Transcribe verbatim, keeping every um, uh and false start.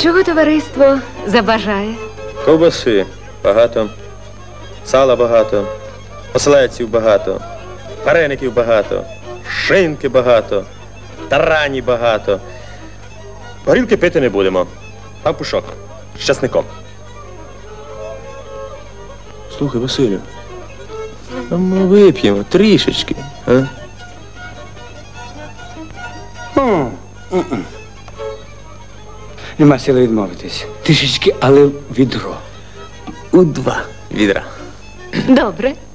Чого товариство забажає? Ковбаси багато, сала багато, ослеців багато, вареників багато, шинки багато, тарані багато. Горілки пити не будемо. Пампушок з часником. Слухай, Василю, а ми вип'ємо трішечки, а? Нема сили відмовитись. Трішечки, але відро. У два відра. Добре.